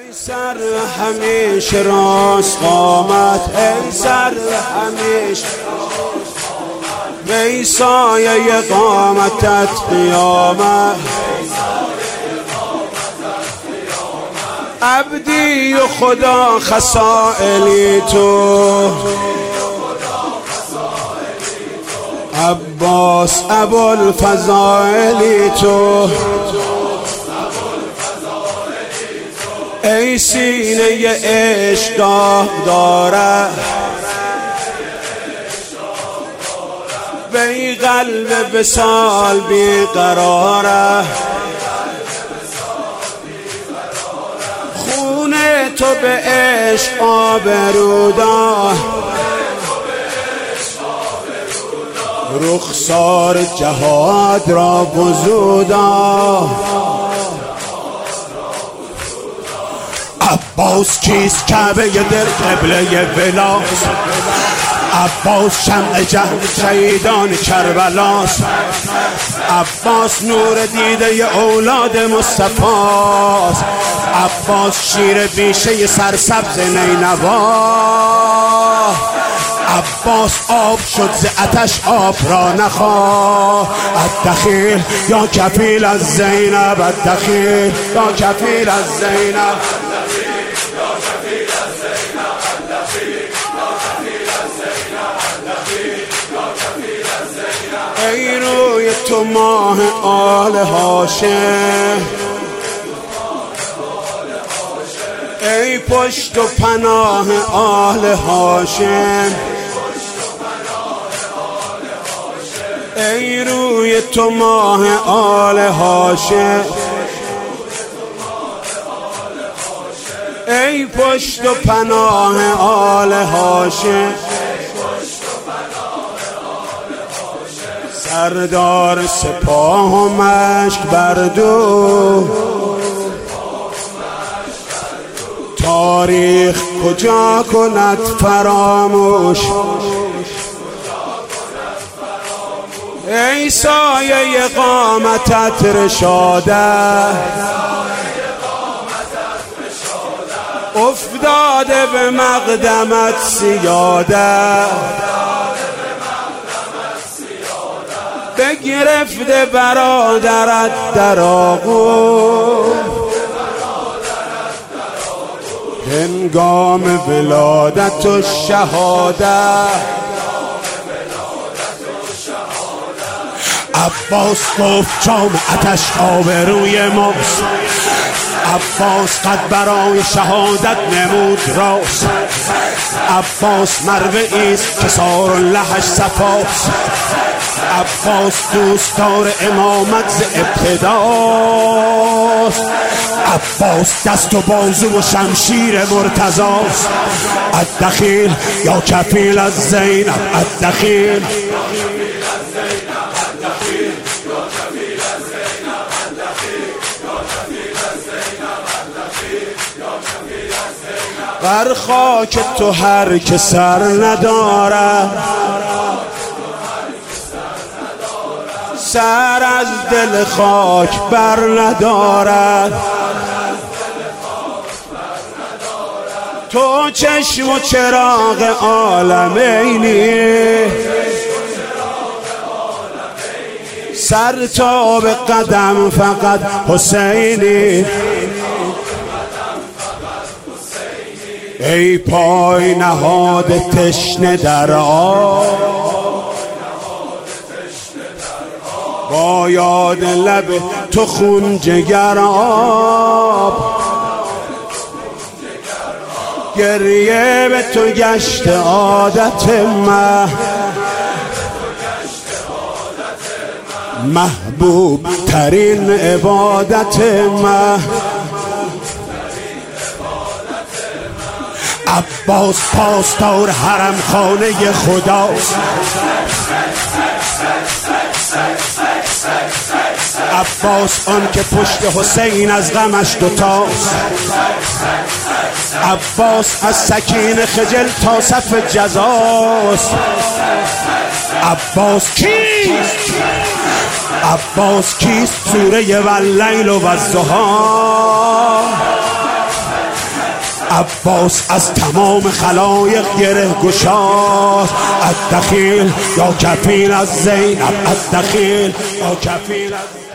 سر همیشه راست قامت، ای سر همیشه ای سایه قامتت قیامت. عبدی و خدا خصائلی تو، عباس ابوالفضائلی تو، ای سینه عشق داره وی قلب وصال بیقراره. خون تو به عشق آبرودا، رخسار جهاد را بزودا. عباس کیست؟ کعبه دل قبله ولاست، عباس شمع جهل شهیدان کربلاست، عباس نور دیده اولاد مصطفاست، عباس شیر بیشه سرسبز نینوا. عباس آب شد ز آتش آب را نخواه، الدخیل یا کفیل از زینب، الدخیل یا کفیل از زینب. ای روی تو ماه آل هاشم، ای پشت و پناه آل هاشم، ای روی تو ماه آل هاشم، ای پشت و پناه آل هاشم. سردار سپاه و مشک بردو، تاریخ کجا کند فراموش. ای سایه قامتت رشاده، افتاده به مقدمت سیاده، بگرفته برادرت در آغوش. هنگام ولادت و شهادت، عباس گفت جام آتش آبروی ماست، عباس قد برای شهادت نمود راست، عباس مروه ایست که سار لحش صفاست، عباس دوستدار امامت ز ابتداست، عباس دست و بازو و شمشیر مرتضاست، الدخیل یا کفیل از زینب، الدخیل بر خاک تو هر که سر نداره، سر از دل خاک بر ندارد. تو چشم و چراغ عالمینی، سر تا به قدم فقط حسینی. ای پای نهاد تشنه در آب، با یاد لب تو خون جگر آب، گریه به تو گشت عادت محبوب ترین عبادت عباس پاسدار حرم خانه خداست، عباس آن که پشت حسین از غمش دوتاست، عباس از سکین خجل تا صف جزاست. عباس کیست؟ عباس کیست؟ سوره واللیل و الضحی، عباس از تمام خلایق گره گشاد. الدخیل یا کفیل از زینب، الدخیل یا کفیل از